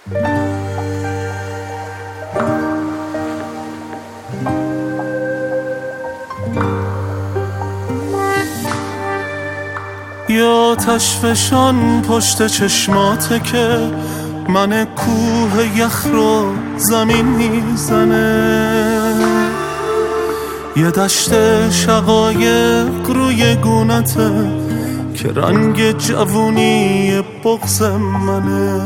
یا تشفشان پشت چشماته که من کوه یخ رو زمین میزنه، یه دشت شقایق روی گونته که رنگ جوونی بغض منه.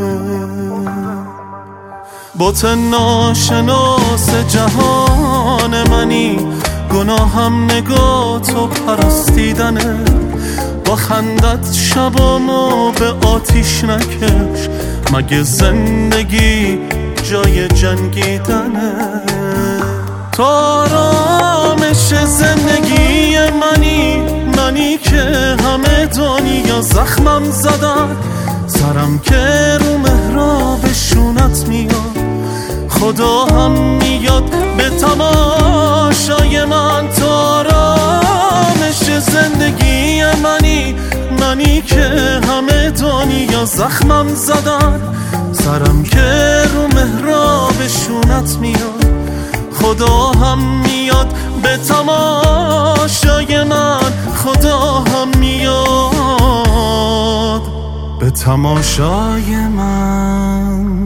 بت ناشناس جهان منی، گناهم نگاه تو پرستیدنه. با خندت شبامو به آتیش نکش، مگه زندگی جای جنگیدنه؟ تو آرامش زندگی منی که همه دنیا زخمم زدن، سرم که رو محراب شونت میاد، خدا هم میاد به تماشای من. تو آرامش زندگی منی که همه دنیا زخمم زدن، سرم که رو محراب شونت میاد، خدا هم میاد به تماشای من. خدا هم میاد به تماشای من.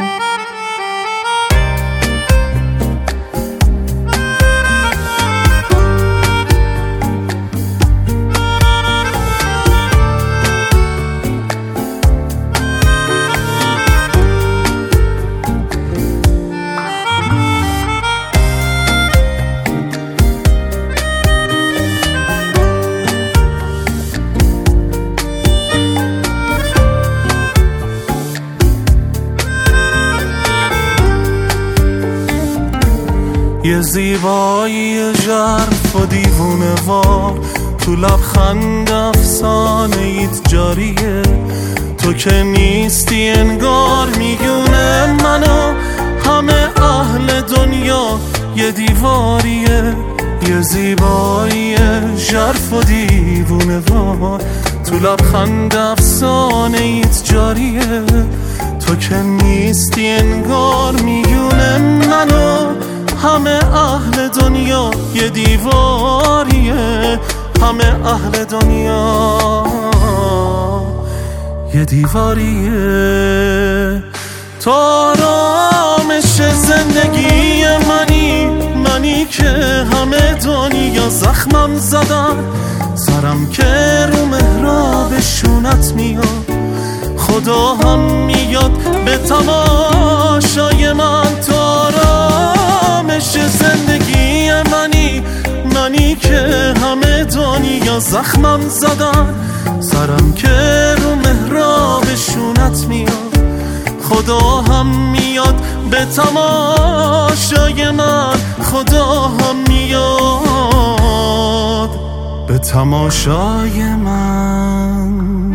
یه زیبایی ژرف و دیوونه وار، تو لبخند افسانه ایت جاریه. تو که نیستی انگار میگونه منو همه اهل دنیا یه دیواریه. یه زیبایی ژرف و دیوونه وار، تو لبخند افسانه ایت جاریه. تو که نیستی انگار میگونه منو همه اهل دنیا یه دیواریه. همه اهل دنیا یه دیواریه. تو آرامش زندگی منی که همه دنیا زخمم زدن، سرم که رو محراب شونت میاد، خدا هم میاد به تماشای من. تو آرامش زندگی منی که همه دنیا زخمم زدن، سرم که رو محراب شونت میاد، خدا هم میاد به تماشای من. خدا هم میاد به تماشای من.